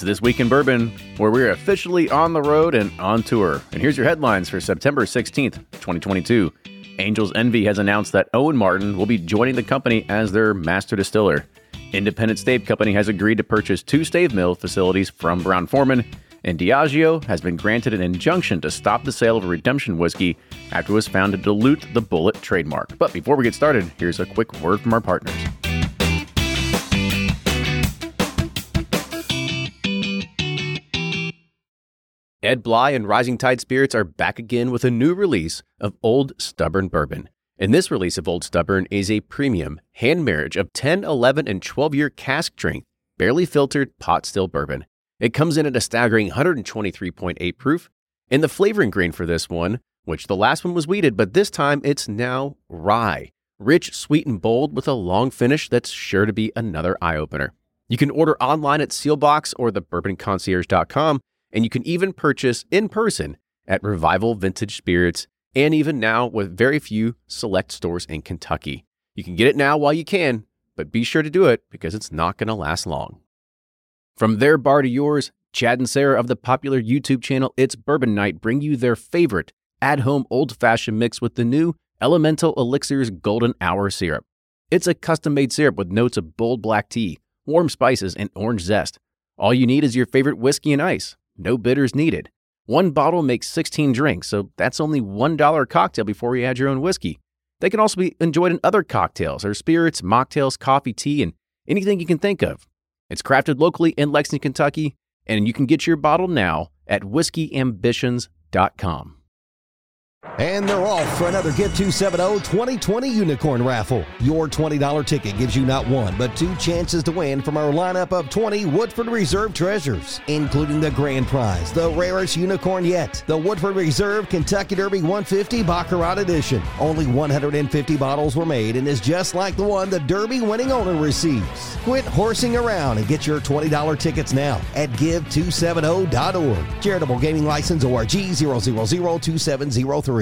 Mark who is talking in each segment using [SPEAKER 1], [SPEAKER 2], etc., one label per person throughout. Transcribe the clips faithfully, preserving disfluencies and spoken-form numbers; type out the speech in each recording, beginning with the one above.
[SPEAKER 1] This Week in Bourbon, where we're officially on the road and on tour. And here's your headlines for September sixteenth, twenty twenty-two. Angel's Envy has announced that Owen Martin will be joining the company as their master distiller. Independent Stave Company has agreed to purchase two stave mill facilities from Brown-Forman, and Diageo has been granted an injunction to stop the sale of Redemption whiskey after it was found to dilute the Bulleit trademark. But before we get started, here's a quick word from our partners. Ed Bly and Rising Tide Spirits are back again with a new release of Old Stubborn Bourbon. And this release of Old Stubborn is a premium hand marriage of ten, eleven, and twelve-year cask strength, barely filtered pot still bourbon. It comes in at a staggering one twenty-three point eight proof, and the flavoring grain for this one, which the last one was wheated, but this time it's now rye. Rich, sweet, and bold with a long finish that's sure to be another eye-opener. You can order online at Sealbox or the bourbon concierge dot com, and you can even purchase in person at Revival Vintage Spirits, and even now with very few select stores in Kentucky. You can get it now while you can, but be sure to do it because it's not going to last long. From their bar to yours, Chad and Sarah of the popular YouTube channel It's Bourbon Night bring you their favorite at-home old-fashioned mix with the new Elemental Elixirs Golden Hour Syrup. It's a custom-made syrup with notes of bold black tea, warm spices, and orange zest. All you need is your favorite whiskey and ice. No bitters needed. One bottle makes sixteen drinks, so that's only one dollar a cocktail before you add your own whiskey. They can also be enjoyed in other cocktails or spirits, mocktails, coffee, tea, and anything you can think of. It's crafted locally in Lexington, Kentucky, and you can get your bottle now at whiskey ambitions dot com.
[SPEAKER 2] And they're off for another Get two seventy twenty twenty Unicorn Raffle. Your twenty dollars ticket gives you not one, but two chances to win from our lineup of twenty Woodford Reserve treasures, including the grand prize, the rarest unicorn yet, the Woodford Reserve Kentucky Derby one fifty Baccarat Edition. Only one hundred fifty bottles were made and is just like the one the Derby winning owner receives. Quit horsing around and get your twenty dollars tickets now at give two seventy dot org. Charitable Gaming License O R G zero zero zero two seven zero three.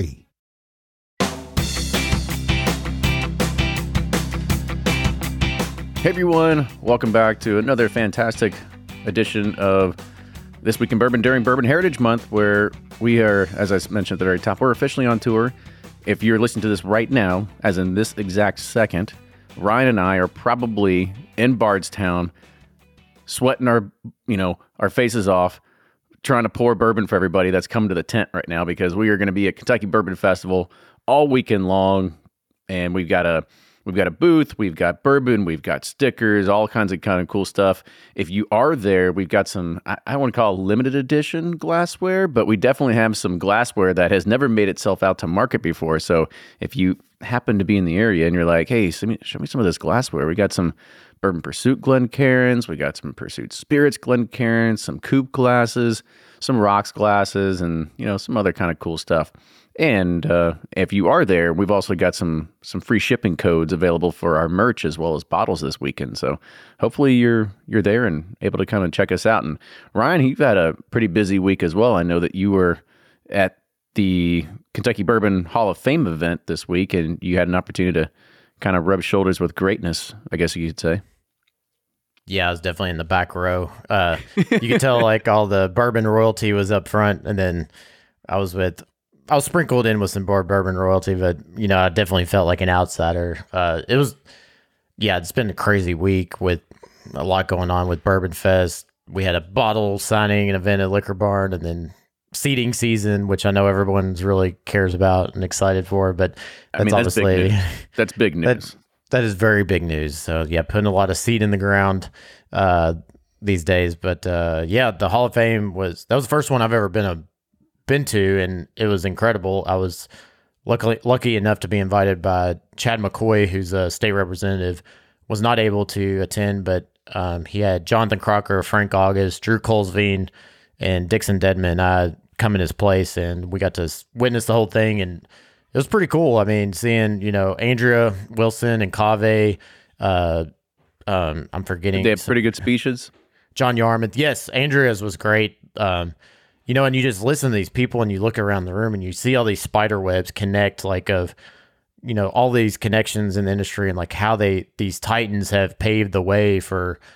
[SPEAKER 1] Hey everyone, welcome back to another fantastic edition of This Week in Bourbon during Bourbon Heritage Month, where we are, as I mentioned at the very top, we're officially on tour. If you're listening to this right now, as in this exact second, Ryan and I are probably in Bardstown, sweating our, you know, our faces off, trying to pour bourbon for everybody that's come to the tent right now, because we are going to be at Kentucky Bourbon Festival all weekend long, and we've got a We've got a booth, we've got bourbon, we've got stickers, all kinds of kind of cool stuff. If you are there, we've got some, I, I want to call it limited edition glassware, but we definitely have some glassware that has never made itself out to market before. So if you happen to be in the area and you're like, hey, show me, show me some of this glassware. We got some Bourbon Pursuit Glencairns, we got some Pursuit Spirits Glencairns, some coupe glasses, some rocks glasses, and, you know, some other kind of cool stuff. And uh, if you are there, we've also got some some free shipping codes available for our merch as well as bottles this weekend. So hopefully you're you're there and able to come and check us out. And Ryan, you've had a pretty busy week as well. I know that you were at the Kentucky Bourbon Hall of Fame event this week, and you had an opportunity to kind of rub shoulders with greatness, I guess you could say.
[SPEAKER 3] Yeah, I was definitely in the back row. Uh, you could tell like all the bourbon royalty was up front, and then I was with. I was sprinkled in with some more bourbon royalty, but, you know, I definitely felt like an outsider. Uh, it was, yeah, it's been a crazy week with a lot going on with Bourbon Fest. We had a bottle signing and event at Liquor Barn, and then seeding season, which I know everyone's really cares about and excited for, but that's, I mean, that's
[SPEAKER 1] obviously,
[SPEAKER 3] big
[SPEAKER 1] news. That's big news.
[SPEAKER 3] that, that is very big news. So, yeah, putting a lot of seed in the ground uh, these days. But, uh, yeah, the Hall of Fame was, that was the first one I've ever been a been to, and it was incredible. I was luckily lucky enough to be invited by Chad McCoy, who's a state representative. Was not able to attend, but um, he had Jonathan Crocker, Frank August, Drew Colesveen, and Dixon Dedman uh, come in his place, and we got to witness the whole thing, and it was pretty cool. I mean, seeing, you know, Andrea Wilson and Cave, uh, um, I'm forgetting.
[SPEAKER 1] Did they have some, pretty good speeches?
[SPEAKER 3] John Yarmouth. Yes, Andrea's was great. Um, You know, and you just listen to these people and you look around the room and you see all these spider webs connect, like of, you know, all these connections in the industry and like how they, these titans have paved the way for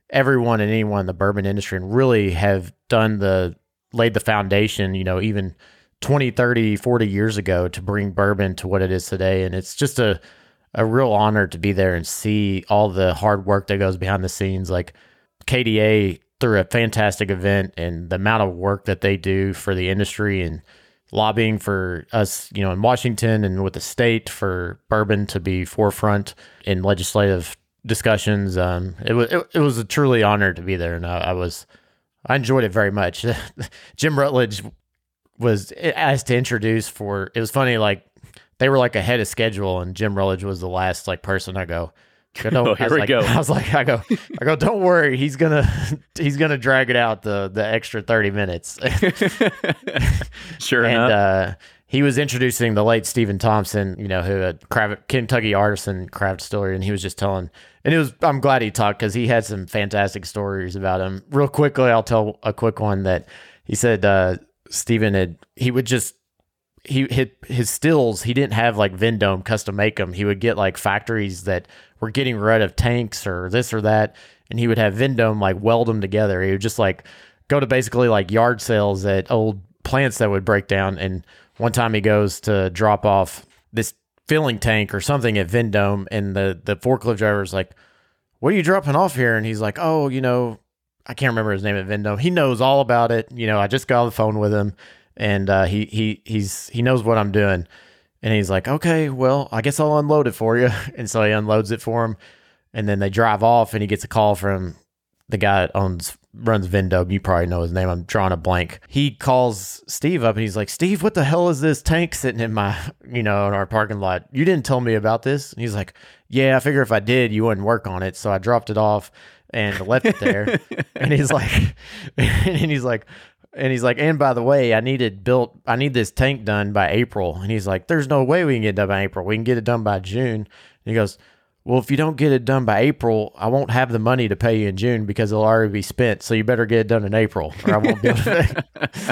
[SPEAKER 3] everyone and anyone in the bourbon industry and really have done the, laid the foundation, you know, even twenty, thirty, forty years ago to bring bourbon to what it is today. And it's just a, a real honor to be there and see all the hard work that goes behind the scenes. Like K D A through a fantastic event and the amount of work that they do for the industry and lobbying for us, you know, in Washington and with the state for bourbon to be forefront in legislative discussions. Um, it was, it, it was a truly honor to be there. And I, I was, I enjoyed it very much. Jim Rutledge was asked to introduce for, it was funny, like they were like ahead of schedule and Jim Rutledge was the last like person. I go, I
[SPEAKER 1] oh, here
[SPEAKER 3] I was
[SPEAKER 1] we
[SPEAKER 3] like,
[SPEAKER 1] go.
[SPEAKER 3] I was like, I go, I go, don't worry. He's going to, he's going to drag it out the, the extra thirty minutes.
[SPEAKER 1] Sure
[SPEAKER 3] and,
[SPEAKER 1] enough.
[SPEAKER 3] uh, he was introducing the late Stephen Thompson, you know, who had craft, Kentucky Artisan Craft Distillery, and he was just telling, and it was, I'm glad he talked because he had some fantastic stories about him. Real quickly, I'll tell a quick one that he said, uh, Stephen had, he would just, he hit his stills, he didn't have like Vendome custom make them. He would get like factories that were getting rid of tanks or this or that, and he would have Vendome like weld them together. He would just like go to basically like yard sales at old plants that would break down. And one time he goes to drop off this filling tank or something at Vendome, and the, the forklift driver's like, what are you dropping off here? And he's like, oh, you know, I can't remember his name at Vendome. He knows all about it. You know, I just got on the phone with him, and uh, he he he's he knows what I'm doing. And he's like, okay, well, I guess I'll unload it for you. And so he unloads it for him, and then they drive off, and he gets a call from the guy that owns runs Vendome. You probably know his name. I'm drawing a blank. He calls Steve up and he's like, Steve, what the hell is this tank sitting in my, you know, in our parking lot? You didn't tell me about this. And he's like, yeah, I figure if I did, you wouldn't work on it. So I dropped it off and left it there. And he's like, and he's like, and he's like, and by the way, I needed built, I need this tank done by April. And he's like, there's no way we can get it done by April. We can get it done by June. And he goes, well, if you don't get it done by April, I won't have the money to pay you in June because it'll already be spent. So you better get it done in April, or I won't be able to.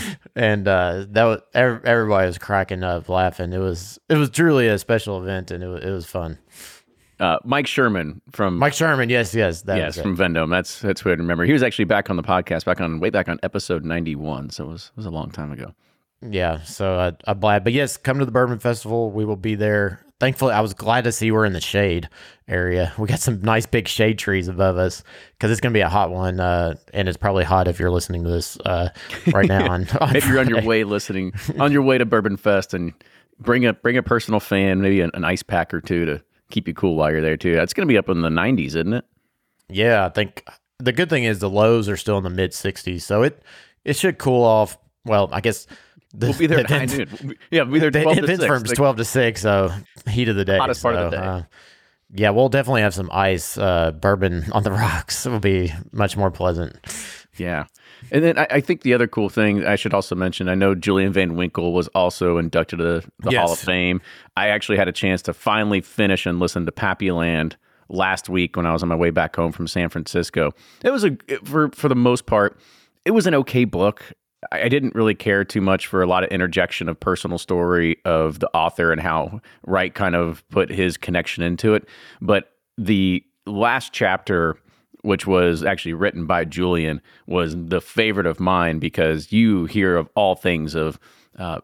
[SPEAKER 3] And uh, that was everybody was cracking up, laughing. It was it was truly a special event, and it was, it was fun.
[SPEAKER 1] Uh, Mike Sherman from
[SPEAKER 3] Mike Sherman, yes, yes, that
[SPEAKER 1] yes,
[SPEAKER 3] was
[SPEAKER 1] from Vendome. That's that's who I remember. He was actually back on the podcast, back on way back on episode ninety-one. So it was it was a long time ago.
[SPEAKER 3] Yeah, so I, I'm glad. But yes, come to the Bourbon Festival. We will be there. Thankfully, I was glad to see we're in the shade area. We got some nice big shade trees above us because it's going to be a hot one, uh, and it's probably hot if you're listening to this uh, right now. On, on
[SPEAKER 1] if you're on your
[SPEAKER 3] Friday.
[SPEAKER 1] way listening, on your way to Bourbon Fest, and bring a bring a personal fan, maybe an, an ice pack or two to keep you cool while you're there too. That's going to be up in the nineties, isn't it?
[SPEAKER 3] Yeah, I think the good thing is the lows are still in the mid sixties, so it it should cool off. Well, I guess. The,
[SPEAKER 1] we'll be there
[SPEAKER 3] the
[SPEAKER 1] at high noon. Yeah, we'll be there twelve
[SPEAKER 3] the
[SPEAKER 1] to
[SPEAKER 3] event
[SPEAKER 1] six.
[SPEAKER 3] firm's twelve to six, so heat of the day.
[SPEAKER 1] Hottest part
[SPEAKER 3] so,
[SPEAKER 1] of the day.
[SPEAKER 3] Uh, yeah, we'll definitely have some ice, uh, bourbon on the rocks. It will be much more pleasant.
[SPEAKER 1] Yeah. And then I, I think the other cool thing I should also mention, I know Julian Van Winkle was also inducted to the, the
[SPEAKER 3] Yes.
[SPEAKER 1] Hall of Fame. I actually had a chance to finally finish and listen to Pappy Land last week when I was on my way back home from San Francisco. It was, a for, for the most part, it was an okay book. I didn't really care too much for a lot of interjection of personal story of the author and how Wright kind of put his connection into it. But the last chapter, which was actually written by Julian, was the favorite of mine because you hear of all things of uh,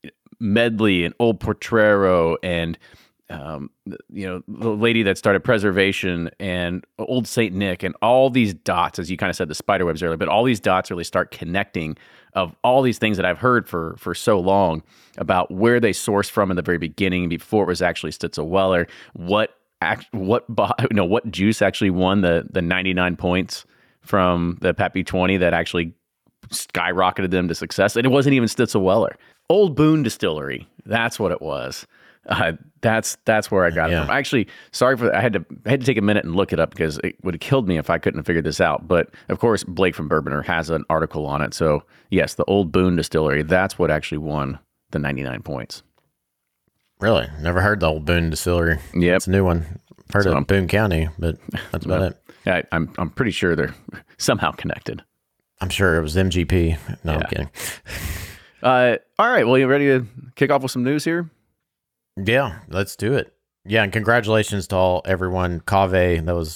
[SPEAKER 1] Medley and Old Potrero and Um, you know, the lady that started Preservation and Old Saint Nick and all these dots, as you kind of said, the spider webs earlier, but all these dots really start connecting of all these things that I've heard for for so long about where they sourced from in the very beginning before it was actually Stitzel Weller, what act, what you know what juice actually won the the ninety-nine points from the Pappy twenty that actually skyrocketed them to success, and it wasn't even Stitzel Weller. Old Boone Distillery, that's what it was. Uh, that's that's where I got
[SPEAKER 3] Yeah.
[SPEAKER 1] it from. Actually, sorry for that. I had to I had to take a minute and look it up because it would have killed me if I couldn't have figured this out. But of course, Blake from Bourboner has an article on it. So yes, the Old Boone Distillery, that's what actually won the ninety-nine points.
[SPEAKER 3] Really? Never heard the Old Boone Distillery.
[SPEAKER 1] Yep.
[SPEAKER 3] It's a new one. Heard
[SPEAKER 1] So
[SPEAKER 3] of
[SPEAKER 1] I'm-
[SPEAKER 3] Boone County, but that's about it.
[SPEAKER 1] Yeah, I, I'm I'm pretty sure they're somehow connected.
[SPEAKER 3] I'm sure it was M G P. No, I'm
[SPEAKER 1] Yeah.
[SPEAKER 3] kidding.
[SPEAKER 1] Uh, all right, well, you ready to kick off with some news here?
[SPEAKER 3] Yeah, let's do it. Yeah, and congratulations to all everyone. Cave, that was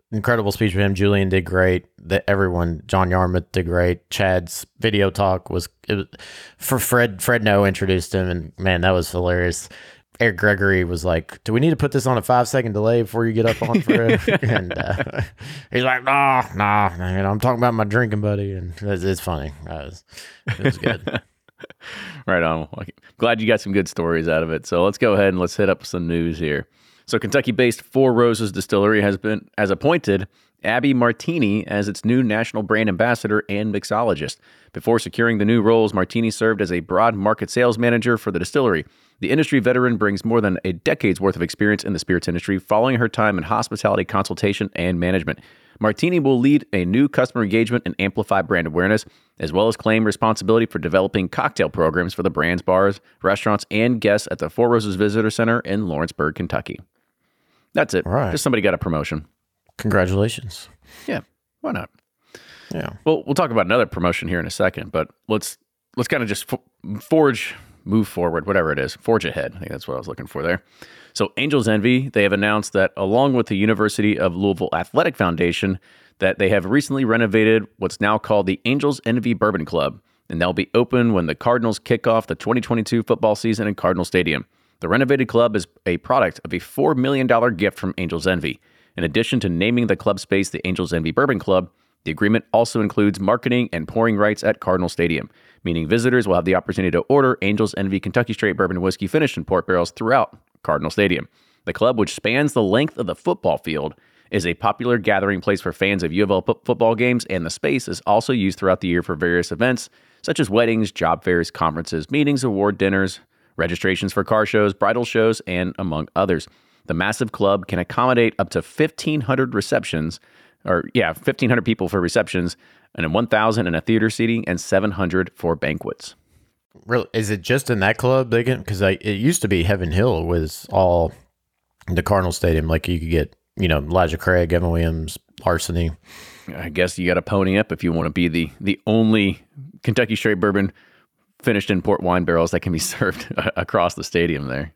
[SPEAKER 3] incredible speech from him. Julian did great. The, everyone, John Yarmouth did great. Chad's video talk was, it was for Fred. Fred No introduced him, and man, that was hilarious. Eric Gregory was like, "Do we need to put this on a five second delay before you get up on Fred?" and uh, he's like, "Nah, nah, you know, I'm talking about my drinking buddy," and it's, it's funny. Uh, it, was, it was good.
[SPEAKER 1] Right on. Glad you got some good stories out of it. So let's go ahead and let's hit up some news here. So Kentucky-based Four Roses Distillery has been has appointed Abby Martini as its new national brand ambassador and mixologist. Before securing the new roles, Martini served as a broad market sales manager for the distillery. The industry veteran brings more than a decade's worth of experience in the spirits industry, following her time in hospitality consultation and management. Martini will lead a new customer engagement and amplify brand awareness, as well as claim responsibility for developing cocktail programs for the brand's bars, restaurants, and guests at the Four Roses Visitor Center in Lawrenceburg, Kentucky. That's it.
[SPEAKER 3] Right.
[SPEAKER 1] Just somebody got a promotion.
[SPEAKER 3] Congratulations.
[SPEAKER 1] Yeah, why not?
[SPEAKER 3] Yeah.
[SPEAKER 1] Well, we'll talk about another promotion here in a second, but let's let's kind of just fo- forge, move forward, whatever it is, forge ahead. I think that's what I was looking for there. So Angels Envy, they have announced that along with the University of Louisville Athletic Foundation, that they have recently renovated what's now called the Angels Envy Bourbon Club, and they'll be open when the Cardinals kick off the twenty twenty-two football season in Cardinal Stadium. The renovated club is a product of a four million dollars gift from Angels Envy. In addition to naming the club space the Angels Envy Bourbon Club, the agreement also includes marketing and pouring rights at Cardinal Stadium, meaning visitors will have the opportunity to order Angels Envy Kentucky Straight Bourbon Whiskey finished in port barrels throughout Cardinal Stadium. The club, which spans the length of the football field, is a popular gathering place for fans of U of L p- football games, and the space is also used throughout the year for various events, such as weddings, job fairs, conferences, meetings, award dinners, registrations for car shows, bridal shows, and among others. The massive club can accommodate up to fifteen hundred receptions, or yeah, fifteen hundred people for receptions, and one thousand in a theater seating, and seven hundred for banquets.
[SPEAKER 3] Really? Is it just in that club? Because it used to be Heaven Hill was all the Cardinal Stadium. Like you could get, you know, Elijah Craig, Evan Williams, Larceny.
[SPEAKER 1] I guess you got to pony up if you want to be the the only Kentucky Straight Bourbon finished in port wine barrels that can be served across the stadium there.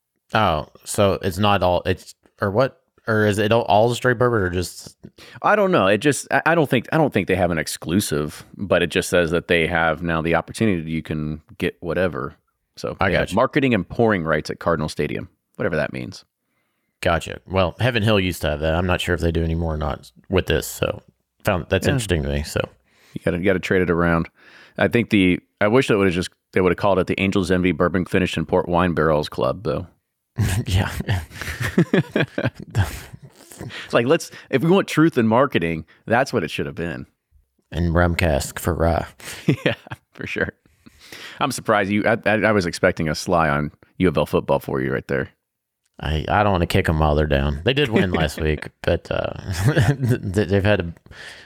[SPEAKER 3] Oh, so it's not all, it's, or what? Or is it all, all the straight bourbon or just?
[SPEAKER 1] I don't know. It just, I I don't think, I don't think they have an exclusive, but it just says that they have now the opportunity. You can get whatever. So
[SPEAKER 3] I got
[SPEAKER 1] have
[SPEAKER 3] you.
[SPEAKER 1] Marketing and pouring rights at Cardinal Stadium, whatever that means.
[SPEAKER 3] Gotcha. Well, Heaven Hill used to have that. I'm not sure if they do anymore or not with this. So found that's
[SPEAKER 1] Yeah.
[SPEAKER 3] interesting to me. So
[SPEAKER 1] You got to, you got to trade it around. I think the, I wish they would have just, they would have called it the Angels Envy Bourbon Finished in Port Wine Barrels Club, though.
[SPEAKER 3] yeah.
[SPEAKER 1] It's like, let's, if we want truth in marketing, that's what it should have been.
[SPEAKER 3] And rum cask for rye.
[SPEAKER 1] Yeah, for sure. I'm surprised you, I, I, I was expecting a sly on U of L football for you right there.
[SPEAKER 3] I, I don't want to kick them while they're down. They did win last week, but uh, they've had a,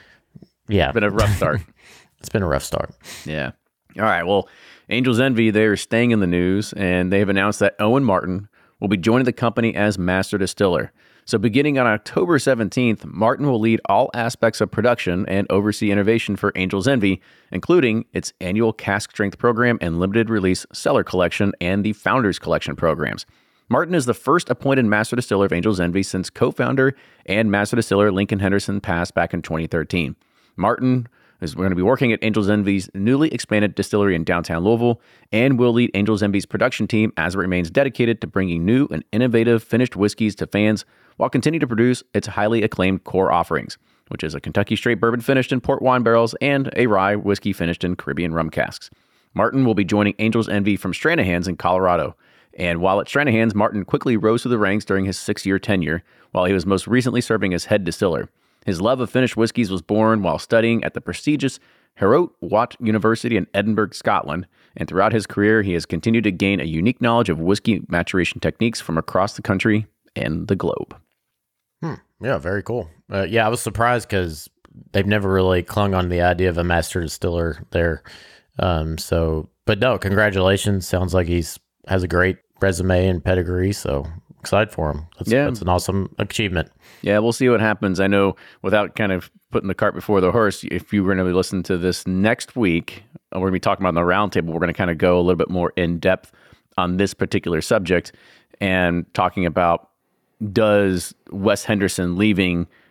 [SPEAKER 3] yeah.
[SPEAKER 1] Been a rough start.
[SPEAKER 3] It's been a rough start.
[SPEAKER 1] Yeah. All right. Well, Angels Envy, they're staying in the news, and they've announced that Owen Martin will be joining the company as master distiller. So beginning on October seventeenth, Martin will lead all aspects of production and oversee innovation for Angels Envy, including its annual cask strength program and limited release cellar collection and the Founders Collection programs. Martin is the first appointed master distiller of Angels Envy since co-founder and master distiller Lincoln Henderson passed back in twenty thirteen. Martin is going to be working at Angels Envy's newly expanded distillery in downtown Louisville and will lead Angels Envy's production team as it remains dedicated to bringing new and innovative finished whiskeys to fans while continuing to produce its highly acclaimed core offerings, which is a Kentucky Straight Bourbon finished in port wine barrels and a rye whiskey finished in Caribbean rum casks. Martin will be joining Angels Envy from Stranahan's in Colorado. And while at Stranahan's, Martin quickly rose through the ranks during his six-year tenure, while he was most recently serving as head distiller. His love of finished whiskeys was born while studying at the prestigious Heriot Watt University in Edinburgh, Scotland, and throughout his career, he has continued to gain a unique knowledge of whiskey maturation techniques from across the country and the globe.
[SPEAKER 3] Hmm. Yeah, very cool. Uh, yeah, I was surprised because they've never really clung on the idea of a master distiller there. Um, so, but no, congratulations. Sounds like he's has a great resume and pedigree, so excited for him. That's,
[SPEAKER 1] Yeah.
[SPEAKER 3] that's an awesome achievement.
[SPEAKER 1] Yeah, we'll see what happens. I know without kind of putting the cart before the horse, if you were going to listen to this next week, we're going to be talking about in the roundtable, we're going to kind of go a little bit more in depth on this particular subject and talking about does Wes Henderson leaving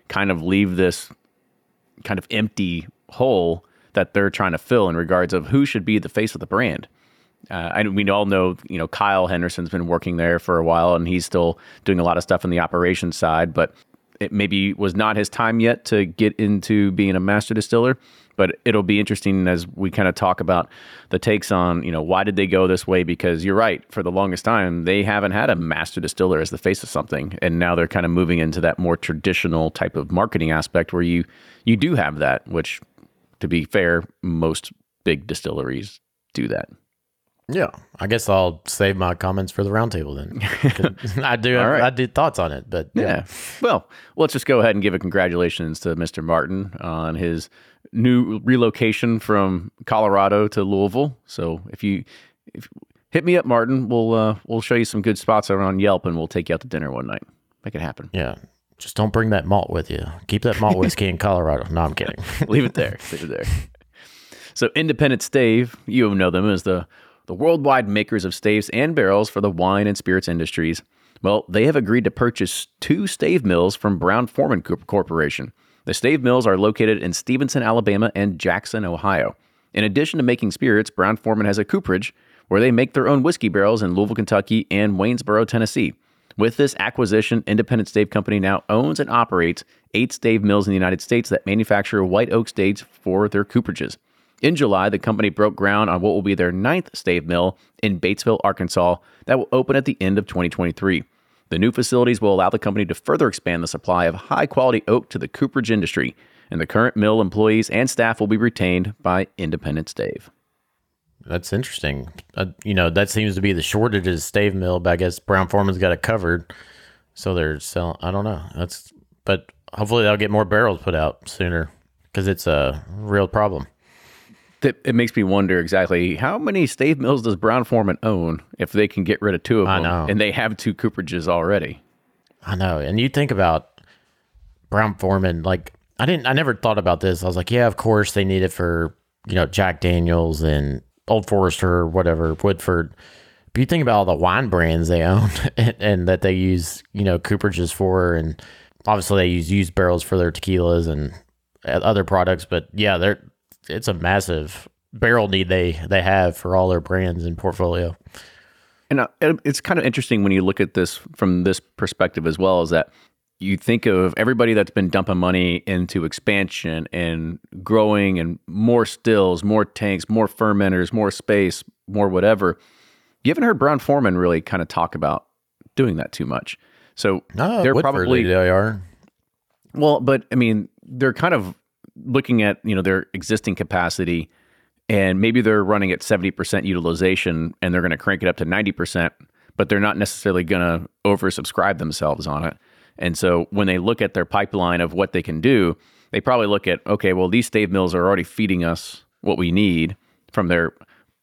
[SPEAKER 1] kind of leave this kind of empty hole that they're trying to fill in regards of who should be the face of the brand. Uh, and we all know, you know, Kyle Henderson's been working there for a while, and he's still doing a lot of stuff on the operations side, but it maybe was not his time yet to get into being a master distiller. But it'll be interesting as we kind of talk about the takes on, you know, why did they go this way? Because you're right, for the longest time, they haven't had a master distiller as the face of something. And now they're kind of moving into that more traditional type of marketing aspect where you, you do have that, which, to be fair, most big distilleries do that.
[SPEAKER 3] Yeah, I guess I'll save my comments for the roundtable then. I do have, right. I did thoughts on it, but yeah.
[SPEAKER 1] yeah. Well, let's just go ahead and give a congratulations to Mister Martin on his new relocation from Colorado to Louisville. So if you if, hit me up, Martin, we'll uh, we'll show you some good spots on Yelp, and we'll take you out to dinner one night. Make it happen.
[SPEAKER 3] Yeah. Just don't bring that malt with you. Keep that malt whiskey in Colorado. No, I'm kidding.
[SPEAKER 1] Leave it there. Leave it there. So Independent Stave, you know them as the the worldwide makers of staves and barrels for the wine and spirits industries. Well, they have agreed to purchase two stave mills from Brown-Forman Corporation. The stave mills are located in Stevenson, Alabama, and Jackson, Ohio. In addition to making spirits, Brown-Forman has a cooperage where they make their own whiskey barrels in Louisville, Kentucky, and Waynesboro, Tennessee. With this acquisition, Independent Stave Company now owns and operates eight stave mills in the United States that manufacture white oak staves for their cooperages. In July, the company broke ground on what will be their ninth stave mill in Batesville, Arkansas, that will open at the end of twenty twenty-three. The new facilities will allow the company to further expand the supply of high-quality oak to the cooperage industry, and the current mill employees and staff will be retained by Independent Stave.
[SPEAKER 3] That's interesting. Uh, you know, that seems to be the shortage of stave mill, but I guess Brown-Forman's got it covered, so they're selling. I don't know. That's, but hopefully they'll get more barrels put out sooner because it's a real problem.
[SPEAKER 1] It, it makes me wonder exactly how many stave mills does Brown-Forman own if they can get rid of two of them,
[SPEAKER 3] I know.
[SPEAKER 1] And they have two cooperages already.
[SPEAKER 3] I know. And you think about Brown-Forman, like I didn't, I never thought about this. I was like, yeah, of course they need it for, you know, Jack Daniels and Old Forester or whatever, Woodford. But you think about all the wine brands they own and, and that they use, you know, cooperages for, and obviously they use used barrels for their tequilas and other products. But yeah, they're, it's a massive barrel need they, they have for all their brands and portfolio.
[SPEAKER 1] And uh, it's kind of interesting when you look at this from this perspective as well, is that you think of everybody that's been dumping money into expansion and growing and more stills, more tanks, more fermenters, more space, more whatever. You haven't heard Brown-Forman really kind of talk about doing that too much. So
[SPEAKER 3] no,
[SPEAKER 1] they're
[SPEAKER 3] Woodford,
[SPEAKER 1] probably
[SPEAKER 3] they are.
[SPEAKER 1] Well, but I mean, they're kind of looking at, you know, their existing capacity, and maybe they're running at seventy percent utilization and they're going to crank it up to ninety percent, but they're not necessarily going to oversubscribe themselves on it. And so when they look at their pipeline of what they can do, they probably look at, okay, well, these stave mills are already feeding us what we need from their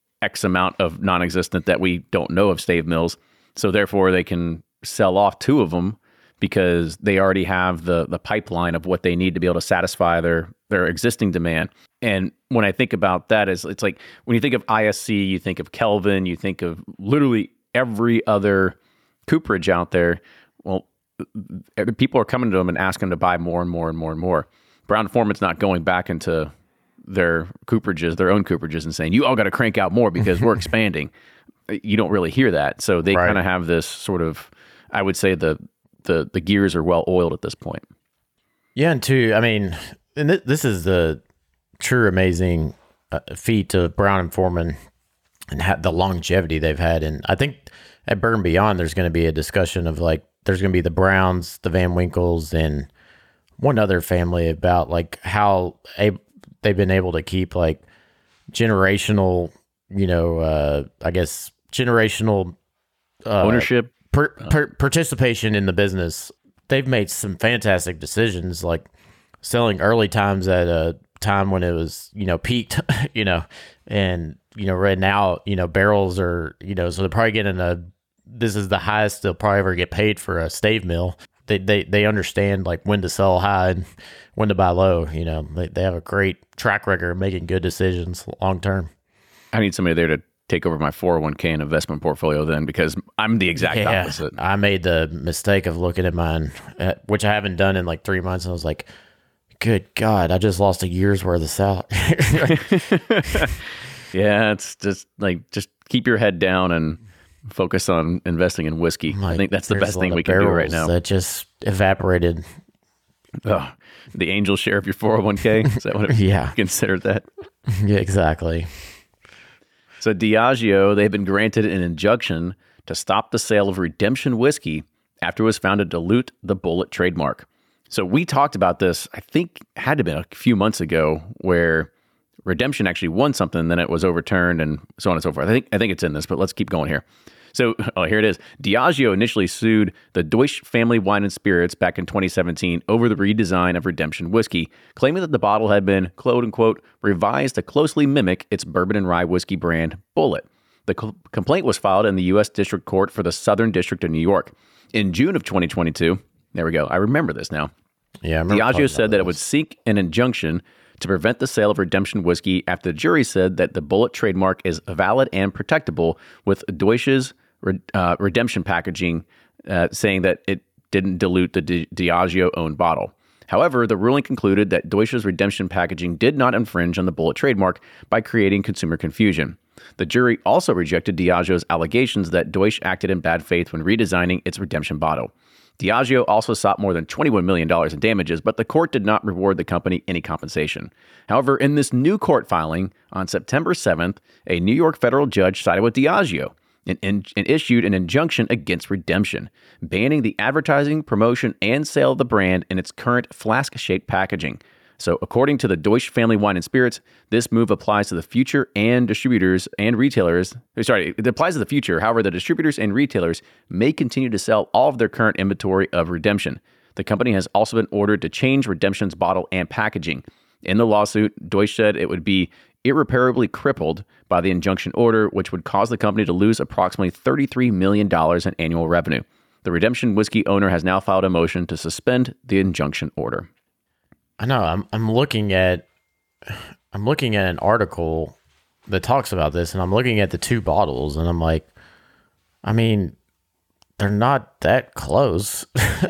[SPEAKER 1] X amount of non-existent that we don't know of stave mills. So therefore they can sell off two of them because they already have the the pipeline of what they need to be able to satisfy their their existing demand. And when I think about that, is it's like when you think of I S C, you think of Kelvin, you think of literally every other cooperage out there. Well, people are coming to them and asking them to buy more and more and more and more. Brown-Forman's not going back into their cooperages, their own cooperages, and saying, you all got to crank out more because we're expanding. You don't really hear that. So they right. kind of have this sort of, I would say the, the, the gears are well oiled at this point.
[SPEAKER 3] Yeah. And two, I mean, and th- this is the true amazing uh, feat of Brown-Forman and ha- the longevity they've had. And I think at Bourbon Beyond, there's going to be a discussion of like, there's going to be the Browns, the Van Winkles, and one other family about like how a, they've been able to keep like generational, you know, uh, I guess generational uh,
[SPEAKER 1] ownership,
[SPEAKER 3] per, per, participation in the business. They've made some fantastic decisions, like selling early times at a time when it was, you know, peaked, you know, and, you know, right now, you know, barrels are, you know, so they're probably getting a, this is the highest they'll probably ever get paid for a stave mill. They they they understand like when to sell high and when to buy low. You know, they they have a great track record of making good decisions long term.
[SPEAKER 1] I need somebody there to take over my four oh one k and investment portfolio then, because I'm the exact
[SPEAKER 3] yeah,
[SPEAKER 1] opposite.
[SPEAKER 3] I made the mistake of looking at mine, uh, which I haven't done in like three months. And I was like, good God, I just lost a year's worth of salary.
[SPEAKER 1] Yeah, it's just like, just keep your head down and focus on investing in whiskey.
[SPEAKER 3] Like,
[SPEAKER 1] I think that's the
[SPEAKER 3] there's
[SPEAKER 1] best
[SPEAKER 3] a
[SPEAKER 1] thing
[SPEAKER 3] lot
[SPEAKER 1] we
[SPEAKER 3] of
[SPEAKER 1] can do right
[SPEAKER 3] barrels
[SPEAKER 1] now.
[SPEAKER 3] That just evaporated.
[SPEAKER 1] Oh, the angel share of your four oh one k? Is that what it,
[SPEAKER 3] Yeah.
[SPEAKER 1] you considered that?
[SPEAKER 3] Yeah, exactly.
[SPEAKER 1] So Diageo, they've been granted an injunction to stop the sale of Redemption whiskey after it was found to dilute the Bulleit trademark. So we talked about this, I think had to have been a few months ago, where Redemption actually won something, then it was overturned and so on and so forth. I think I think it's in this, but let's keep going here. So, oh, here it is. Diageo initially sued the Deutsch Family Wine and Spirits back in twenty seventeen over the redesign of Redemption whiskey, claiming that the bottle had been, quote unquote, revised to closely mimic its bourbon and rye whiskey brand, Bulleit. The co- complaint was filed in the U S District Court for the Southern District of New York. In June of twenty twenty-two, there we go, I remember this now.
[SPEAKER 3] Yeah, I remember
[SPEAKER 1] Diageo said
[SPEAKER 3] about
[SPEAKER 1] that it
[SPEAKER 3] this.
[SPEAKER 1] would seek an injunction to prevent the sale of Redemption whiskey after the jury said that the Bulleit trademark is valid and protectable, with Deutsch's uh, Redemption packaging uh, saying that it didn't dilute the Di- Diageo-owned bottle. However, the ruling concluded that Deutsch's Redemption packaging did not infringe on the Bulleit trademark by creating consumer confusion. The jury also rejected Diageo's allegations that Deutsch acted in bad faith when redesigning its Redemption bottle. Diageo also sought more than twenty-one million dollars in damages, but the court did not reward the company any compensation. However, in this new court filing on September seventh, a New York federal judge sided with Diageo and, and, and issued an injunction against Redemption, banning the advertising, promotion, and sale of the brand in its current flask-shaped packaging. So according to the Deutsch Family Wine and Spirits, this move applies to the future and distributors and retailers. Sorry, it applies to the future. However, the distributors and retailers may continue to sell all of their current inventory of Redemption. The company has also been ordered to change Redemption's bottle and packaging. In the lawsuit, Deutsch said it would be irreparably crippled by the injunction order, which would cause the company to lose approximately thirty-three million dollars in annual revenue. The Redemption whiskey owner has now filed a motion to suspend the injunction order.
[SPEAKER 3] I know. I'm I'm looking at I'm looking at an article that talks about this, and I'm looking at the two bottles, and I'm like, I mean, they're not that close.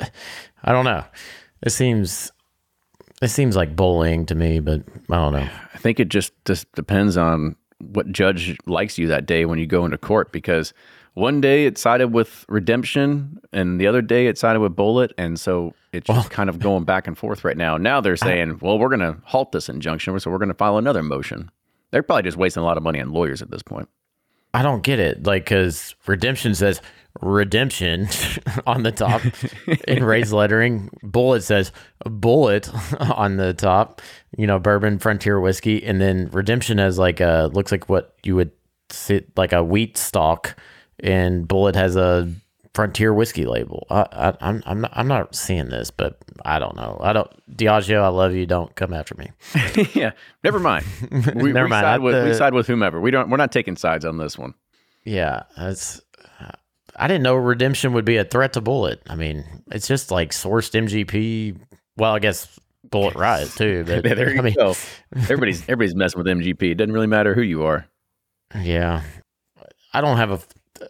[SPEAKER 3] I don't know. It seems it seems like bullying to me, but I don't know.
[SPEAKER 1] I think it just just depends on what judge likes you that day when you go into court, because one day it sided with Redemption and the other day it sided with Bulleit, and so it's just
[SPEAKER 3] Well,
[SPEAKER 1] kind of going back and forth right now. Now they're saying, well, we're going to halt this injunction, so we're going to file another motion. They're probably just wasting a lot of money on lawyers at this point.
[SPEAKER 3] I don't get it. Like, because Redemption says Redemption on the top in raised lettering. Bulleit says Bulleit on the top, you know, bourbon frontier whiskey. And then Redemption has like a, looks like what you would see, like a wheat stalk. And Bulleit has a frontier whiskey label. I, I, I'm I'm not I'm not seeing this, but I don't know. I don't. Diageo, I love you. Don't come after me.
[SPEAKER 1] Yeah, never mind. We,
[SPEAKER 3] Never
[SPEAKER 1] we
[SPEAKER 3] mind.
[SPEAKER 1] Side
[SPEAKER 3] I-
[SPEAKER 1] with, we
[SPEAKER 3] the-
[SPEAKER 1] side with whomever. We don't. We're not taking sides on this one.
[SPEAKER 3] Yeah, that's. I didn't know Redemption would be a threat to Bulleit. I mean, it's just like sourced M G P. Well, I guess Bulleit Rise too. But
[SPEAKER 1] There you
[SPEAKER 3] I mean,
[SPEAKER 1] go. Everybody's everybody's messing with M G P. It doesn't really matter who you are.
[SPEAKER 3] yeah, I don't have a.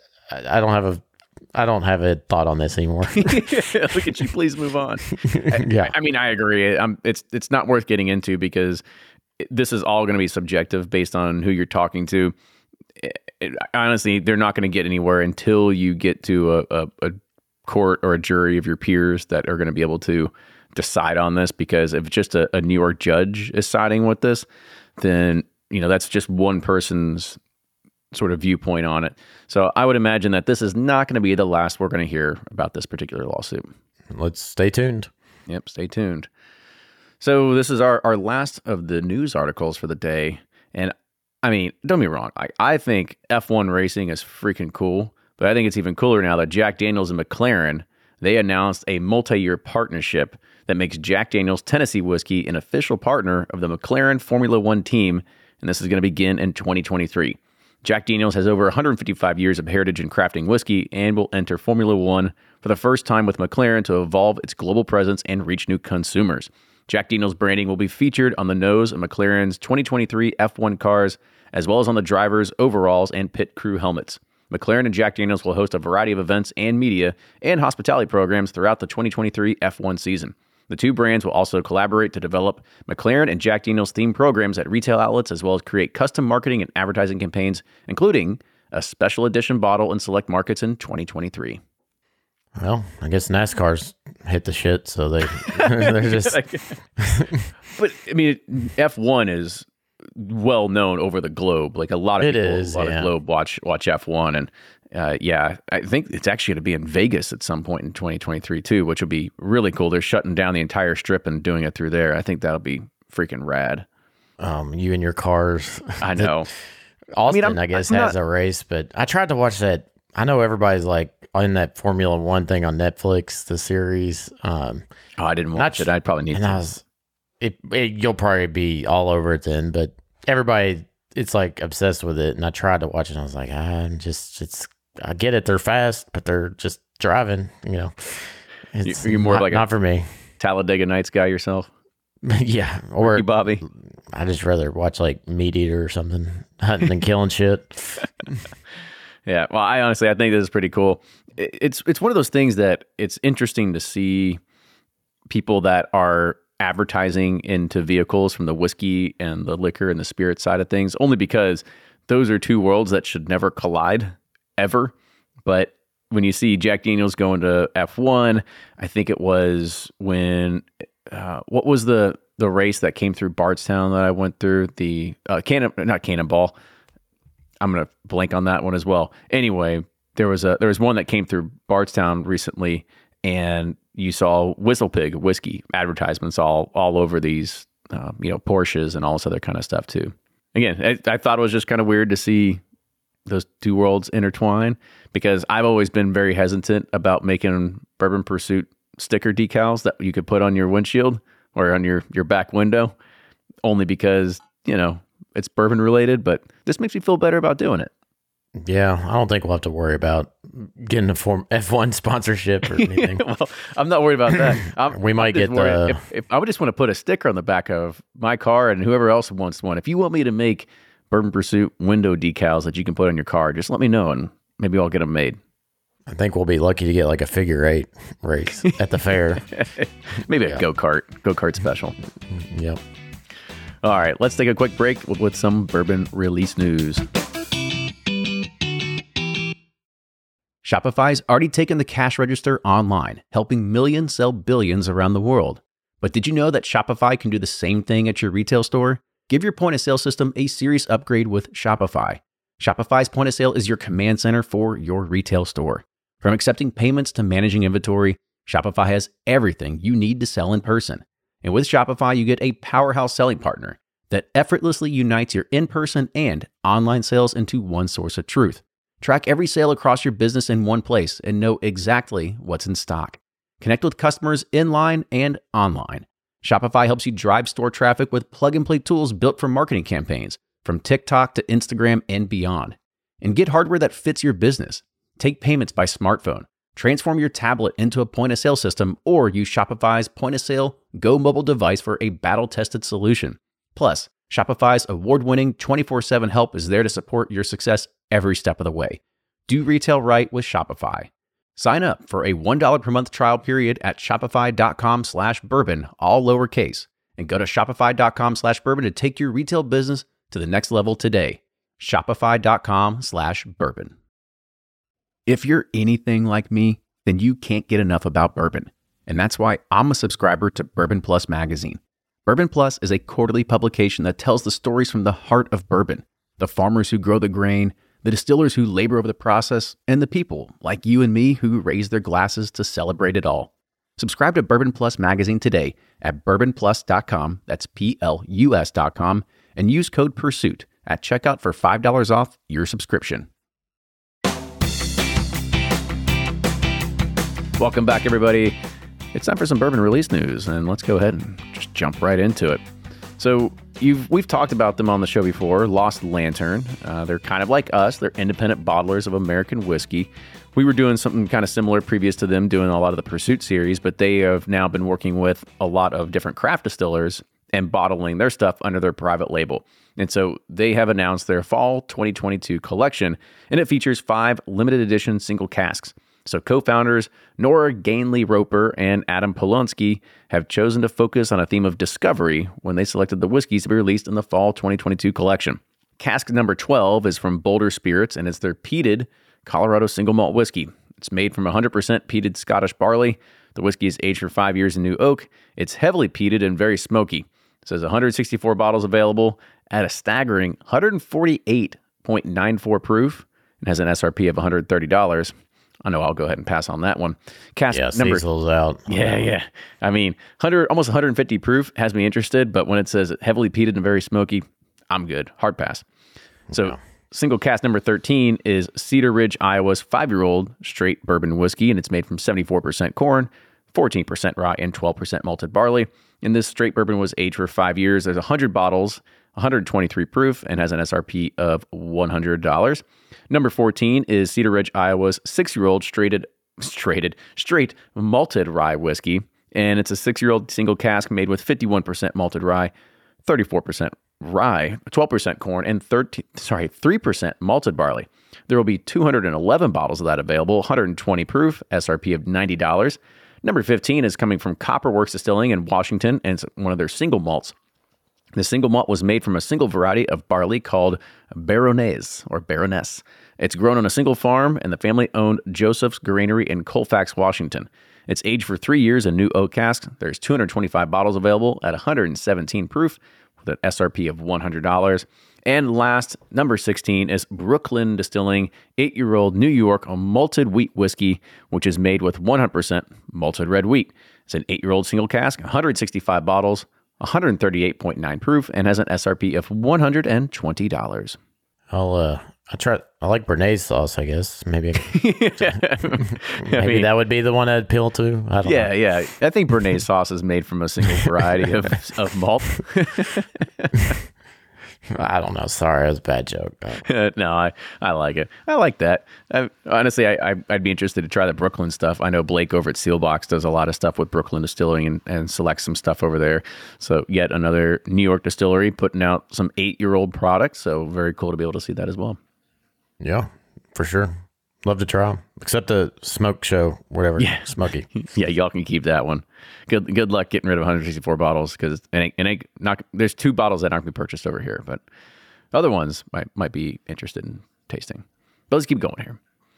[SPEAKER 3] I don't have a. I don't have a thought on this anymore.
[SPEAKER 1] Look at you. Please move on.
[SPEAKER 3] Yeah.
[SPEAKER 1] I, I mean, I agree. I'm, it's it's not worth getting into because it- this is all going to be subjective based on who you're talking to. It- it- honestly, they're not going to get anywhere until you get to a, a, a court or a jury of your peers that are going to be able to decide on this. Because if just a, a New York judge is siding with this, then you know that's just one person's sort of viewpoint on it. So I would imagine that this is not going to be the last we're going to hear about this particular lawsuit.
[SPEAKER 3] Let's stay tuned.
[SPEAKER 1] Yep, stay tuned. So this is our, our last of the news articles for the day. And I mean, don't be wrong. I, I think F one racing is freaking cool, but I think it's even cooler now that Jack Daniels and McLaren, they announced a multi-year partnership that makes Jack Daniels Tennessee Whiskey an official partner of the McLaren Formula One team. And this is going to begin in twenty twenty-three. Jack Daniels has over one hundred fifty-five years of heritage in crafting whiskey and will enter Formula One for the first time with McLaren to evolve its global presence and reach new consumers. Jack Daniels branding will be featured on the nose of McLaren's twenty twenty-three F one cars, as well as on the drivers, overalls, and pit crew helmets. McLaren and Jack Daniels will host a variety of events and media and hospitality programs throughout the twenty twenty-three F one season. The two brands will also collaborate to develop McLaren and Jack Daniels themed programs at retail outlets, as well as create custom marketing and advertising campaigns, including a special edition bottle in select markets in twenty twenty-three.
[SPEAKER 3] Well, I guess NASCAR's hit the shit, so they they're just.
[SPEAKER 1] But I mean, F one is well known over the globe. Like a lot of
[SPEAKER 3] it
[SPEAKER 1] people,
[SPEAKER 3] is,
[SPEAKER 1] a lot
[SPEAKER 3] yeah.
[SPEAKER 1] of globe watch watch F one, and uh, yeah, I think it's actually going to be in Vegas at some point in twenty twenty-three too, which will be really cool. They're shutting down the entire strip and doing it through there. I think that'll be freaking rad.
[SPEAKER 3] Um, you and your cars.
[SPEAKER 1] I know.
[SPEAKER 3] Austin, I,
[SPEAKER 1] mean,
[SPEAKER 3] I guess,
[SPEAKER 1] I'm
[SPEAKER 3] has
[SPEAKER 1] not,
[SPEAKER 3] a race, but I tried to watch that. I know everybody's like on that Formula One thing on Netflix, the series. Um,
[SPEAKER 1] oh, I didn't watch
[SPEAKER 3] not,
[SPEAKER 1] it. I probably need
[SPEAKER 3] and
[SPEAKER 1] to.
[SPEAKER 3] I was, it, it, you'll probably be all over it then, but everybody, it's like obsessed with it. And I tried to watch it. And I was like, I'm just, it's, I get it. They're fast, but they're just driving, you know. It's
[SPEAKER 1] You're more
[SPEAKER 3] not,
[SPEAKER 1] like
[SPEAKER 3] not
[SPEAKER 1] a
[SPEAKER 3] for me.
[SPEAKER 1] Talladega Nights guy yourself.
[SPEAKER 3] Yeah. Or
[SPEAKER 1] Ricky Bobby.
[SPEAKER 3] I just rather watch like Meat Eater or something, hunting and killing shit.
[SPEAKER 1] Yeah. Well, I honestly, I think this is pretty cool. It's, it's one of those things that it's interesting to see people that are advertising into vehicles from the whiskey and the liquor and the spirit side of things, only because those are two worlds that should never collide ever. But when you see Jack Daniels going to F one, I think it was when, uh, what was the, the race that came through Bardstown that I went through? The uh, cannon, not Cannonball. I'm going to blank on that one as well. Anyway, there was a, there was one that came through Bardstown recently, and you saw Whistle Pig whiskey advertisements all, all over these, uh, you know, Porsches and all this other kind of stuff too. Again, I, I thought it was just kind of weird to see those two worlds intertwine, because I've always been very hesitant about making Bourbon Pursuit sticker decals that you could put on your windshield or on your, your back window, only because, you know, it's bourbon related, but this makes me feel better about doing it.
[SPEAKER 3] Yeah, I don't think we'll have to worry about getting a form F one sponsorship or anything.
[SPEAKER 1] Well, I'm not worried about that. I'm,
[SPEAKER 3] we might
[SPEAKER 1] I'm
[SPEAKER 3] get the.
[SPEAKER 1] If, if I would just want to put a sticker on the back of my car and whoever else wants one. If you want me to make Bourbon Pursuit window decals that you can put on your car, just let me know and maybe I'll get them made.
[SPEAKER 3] I think we'll be lucky to get like a figure eight race at the fair.
[SPEAKER 1] Maybe
[SPEAKER 3] yeah.
[SPEAKER 1] a go-kart, go-kart special.
[SPEAKER 3] Yep.
[SPEAKER 1] All right, let's take a quick break with, with some bourbon release news. Shopify's already taken the cash register online, helping millions sell billions around the world. But did you know that Shopify can do the same thing at your retail store? Give your point of sale system a serious upgrade with Shopify. Shopify's point of sale is your command center for your retail store. From accepting payments to managing inventory, Shopify has everything you need to sell in person. And with Shopify, you get a powerhouse selling partner that effortlessly unites your in-person and online sales into one source of truth. Track every sale across your business in one place and know exactly what's in stock. Connect with customers in-line and online. Shopify helps you drive store traffic with plug-and-play tools built for marketing campaigns, from TikTok to Instagram and beyond. And get hardware that fits your business. Take payments by smartphone. Transform your tablet into a point-of-sale system, or use Shopify's point-of-sale Go mobile device for a battle-tested solution. Plus, Shopify's award-winning twenty-four seven help is there to support your success every step of the way. Do retail right with Shopify. Sign up for a one dollar per month trial period at shopify.com slash bourbon, all lowercase, and go to shopify.com slash bourbon to take your retail business to the next level today. Shopify.com slash bourbon. If you're anything like me, then you can't get enough about bourbon. And that's why I'm a subscriber to Bourbon Plus magazine. Bourbon Plus is a quarterly publication that tells the stories from the heart of bourbon, the farmers who grow the grain, the distillers who labor over the process, and the people like you and me who raise their glasses to celebrate it all. Subscribe to Bourbon Plus magazine today at bourbon plus dot com, that's P L U S dot com, and use code PURSUIT at checkout for five dollars off your subscription. Welcome back, everybody. It's time for some bourbon release news, and let's go ahead and just jump right into it. So you've we've talked about them on the show before, Lost Lantern. Uh, they're kind of like us. They're independent bottlers of American whiskey. We were doing something kind of similar previous to them, doing a lot of the Pursuit series, but they have now been working with a lot of different craft distillers and bottling their stuff under their private label. And so they have announced their fall twenty twenty-two collection, and it features five limited edition single casks. So co-founders Nora Gainley Roper and Adam Polonsky have chosen to focus on a theme of discovery when they selected the whiskeys to be released in the fall twenty twenty-two collection. Cask number twelve is from Boulder Spirits, and it's their peated Colorado single malt whiskey. It's made from one hundred percent peated Scottish barley. The whiskey is aged for five years in new oak. It's heavily peated and very smoky. It says one hundred sixty-four bottles available at a staggering one hundred forty-eight point nine four proof and has an S R P of one hundred thirty dollars. I know I'll go ahead and pass on that one. Cask
[SPEAKER 3] yeah,
[SPEAKER 1] number
[SPEAKER 3] Cecil's out.
[SPEAKER 1] Yeah, yeah. I mean, one hundred almost one hundred fifty proof has me interested, but when it says heavily peated and very smoky, I'm good. Hard pass. So, yeah. Single cask number thirteen is Cedar Ridge, Iowa's five-year-old straight bourbon whiskey, and it's made from seventy-four percent corn, fourteen percent rye, and twelve percent malted barley. And this straight bourbon was aged for five years. There's one hundred bottles, one hundred twenty-three proof, and has an S R P of one hundred dollars. Number fourteen is Cedar Ridge, Iowa's six-year-old straighted, straighted, straight malted rye whiskey, and it's a six-year-old single cask made with fifty-one percent malted rye, thirty-four percent rye, twelve percent corn, and thirteen, sorry, three percent malted barley. There will be two hundred eleven bottles of that available, one hundred twenty proof, S R P of ninety dollars. Number fifteen is coming from Copperworks Distilling in Washington, and it's one of their single malts. The single malt was made from a single variety of barley called Baroness or Baroness. It's grown on a single farm, and the family-owned Joseph's Granary in Colfax, Washington. It's aged for three years in new oak casks. There's two hundred twenty-five bottles available at one hundred seventeen proof with an S R P of one hundred dollars. And last, number sixteen is Brooklyn Distilling eight-year-old New York malted wheat whiskey, which is made with one hundred percent malted red wheat. It's an eight-year-old single cask, one hundred sixty-five bottles, one hundred thirty-eight point nine proof, and has an S R P of one hundred twenty dollars.
[SPEAKER 3] I'll uh, I try. I like Bernaise sauce. I guess maybe. maybe
[SPEAKER 1] I mean,
[SPEAKER 3] that would be the one I'd appeal to. I don't
[SPEAKER 1] yeah,
[SPEAKER 3] know.
[SPEAKER 1] yeah. I think Bernaise sauce is made from a single variety of of malt.
[SPEAKER 3] I don't know. Sorry, it was a bad joke.
[SPEAKER 1] no, I, I like it. I like that. I, honestly, I, I, I'd be interested to try the Brooklyn stuff. I know Blake over at Sealbox does a lot of stuff with Brooklyn Distilling and, and selects some stuff over there. So yet another New York distillery putting out some eight-year-old products. So very cool to be able to see that as well.
[SPEAKER 3] Yeah, for sure. Love to try them. Except the smoke show, whatever.
[SPEAKER 1] Yeah.
[SPEAKER 3] Smoky.
[SPEAKER 1] Yeah, y'all can keep that one. Good good luck getting rid of one hundred sixty-four bottles because it ain't, it ain't not, there's two bottles that aren't going to be purchased over here, but other ones might might be interested in tasting. But let's keep going here.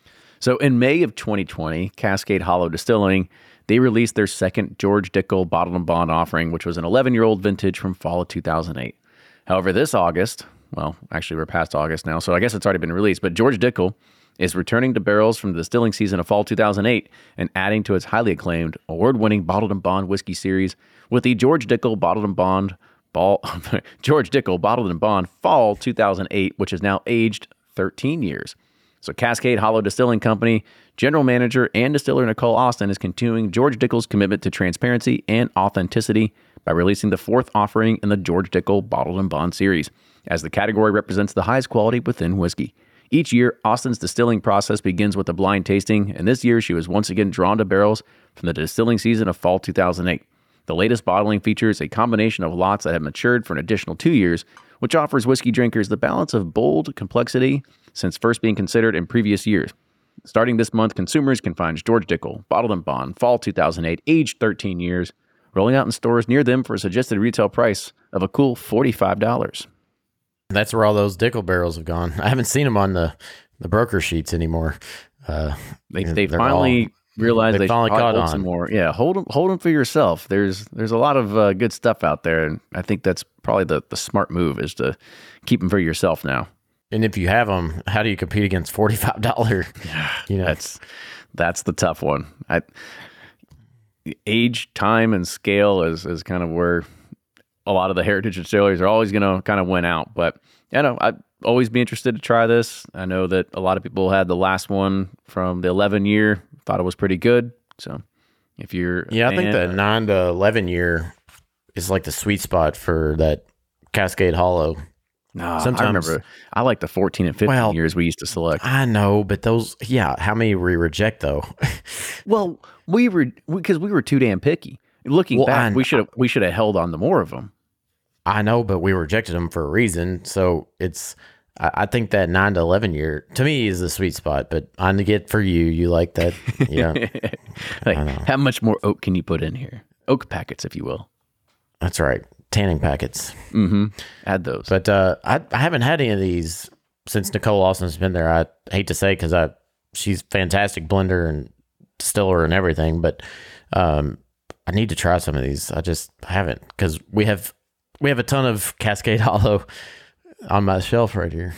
[SPEAKER 1] So in May of twenty twenty, Cascade Hollow Distilling, they released their second George Dickel Bottled and Bond offering, which was an eleven-year-old vintage from fall of two thousand eight. However, this August, well, actually we're past August now, so I guess it's already been released, but George Dickel is returning to barrels from the distilling season of fall two thousand eight and adding to its highly acclaimed, award-winning Bottled and Bond whiskey series with the George Dickel Bottled and Bond Ball George Dickel Bottled and Bond Fall two thousand eight, which is now aged thirteen years. So Cascade Hollow Distilling Company General Manager and Distiller Nicole Austin is continuing George Dickel's commitment to transparency and authenticity by releasing the fourth offering in the George Dickel Bottled and Bond series, as the category represents the highest quality within whiskey. Each year, Austin's distilling process begins with a blind tasting, and this year she was once again drawn to barrels from the distilling season of fall two thousand eight. The latest bottling features a combination of lots that have matured for an additional two years, which offers whiskey drinkers the balance of bold complexity since first being considered in previous years. Starting this month, consumers can find George Dickel Bottled and Bond Fall two thousand eight, aged thirteen years, rolling out in stores near them for a suggested retail price of a cool forty-five dollars.
[SPEAKER 3] That's where all those Dickel barrels have gone. I haven't seen them on the, the broker sheets anymore. Uh,
[SPEAKER 1] they they finally all, realized they,
[SPEAKER 3] they finally caught on
[SPEAKER 1] some more. Yeah, hold them hold them for yourself. There's there's a lot of uh, good stuff out there, and I think that's probably the, the smart move is to keep them for yourself now.
[SPEAKER 3] And if you have them, how do you compete against forty-five dollars?
[SPEAKER 1] You know, that's that's the tough one. I, age, time, and scale is is kind of where a lot of the heritage distilleries are always going to kind of win out. But you know, I'd always be interested to try this. I know that a lot of people had the last one from the eleven year, thought it was pretty good. So if you're
[SPEAKER 3] yeah, I
[SPEAKER 1] fan,
[SPEAKER 3] think the nine to eleven year is like the sweet spot for that Cascade Hollow.
[SPEAKER 1] No, sometimes I remember I like the fourteen and fifteen well, years we used to select.
[SPEAKER 3] I know, but those, yeah, how many we reject though?
[SPEAKER 1] Well, we were because we, we were too damn picky. Looking well, back, I, we should have we should have held on to more of them.
[SPEAKER 3] I know, but we rejected them for a reason. So it's, I, I think that nine to eleven year to me is the sweet spot. But I get for you, you like that, yeah.
[SPEAKER 1] Like, how much more oak can you put in here? Oak packets, if you will.
[SPEAKER 3] That's right, tanning packets.
[SPEAKER 1] Mm-hmm. Add those.
[SPEAKER 3] But uh, I, I haven't had any of these since Nicole Austin's been there. I hate to say because I she's fantastic blender and distiller and everything, but um, I need to try some of these. I just haven't because we have. We have a ton of Cascade Hollow on my shelf right here.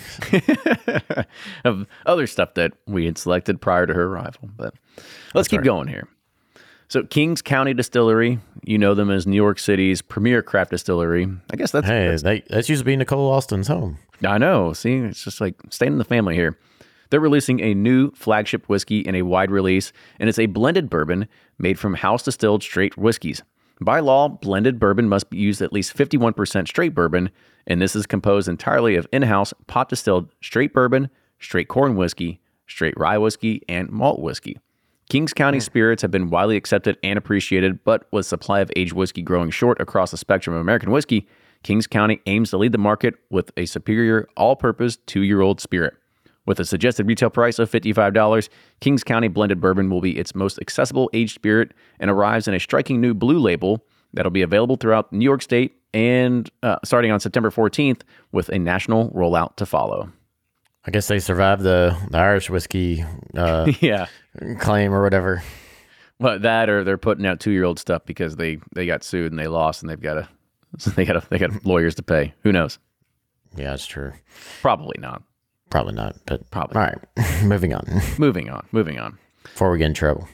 [SPEAKER 1] Of other stuff that we had selected prior to her arrival. But let's That's keep right. going here. So Kings County Distillery, you know them as New York City's premier craft distillery. I guess that's...
[SPEAKER 3] Hey,
[SPEAKER 1] that's,
[SPEAKER 3] they, that's used to be Nicole Austin's home.
[SPEAKER 1] I know. See, it's just like staying in the family here. They're releasing a new flagship whiskey in a wide release, and it's a blended bourbon made from house-distilled straight whiskeys. By law, blended bourbon must use at least fifty-one percent straight bourbon, and this is composed entirely of in-house pot-distilled straight bourbon, straight corn whiskey, straight rye whiskey, and malt whiskey. Kings County spirits have been widely accepted and appreciated, but with supply of aged whiskey growing short across the spectrum of American whiskey, Kings County aims to lead the market with a superior all-purpose two-year-old spirit. With a suggested retail price of fifty-five dollars, Kings County Blended Bourbon will be its most accessible aged spirit and arrives in a striking new blue label that'll be available throughout New York State and uh, starting on September fourteenth with a national rollout to follow.
[SPEAKER 3] I guess they survived the, the Irish whiskey uh,
[SPEAKER 1] yeah.
[SPEAKER 3] claim or whatever.
[SPEAKER 1] Well, that or they're putting out two-year-old stuff because they, they got sued and they lost and they've got to they got they got lawyers to pay. Who knows?
[SPEAKER 3] Yeah, that's true.
[SPEAKER 1] Probably not.
[SPEAKER 3] Probably not, but
[SPEAKER 1] probably.
[SPEAKER 3] All right, moving on.
[SPEAKER 1] Moving on. Moving on.
[SPEAKER 3] Before we get in trouble.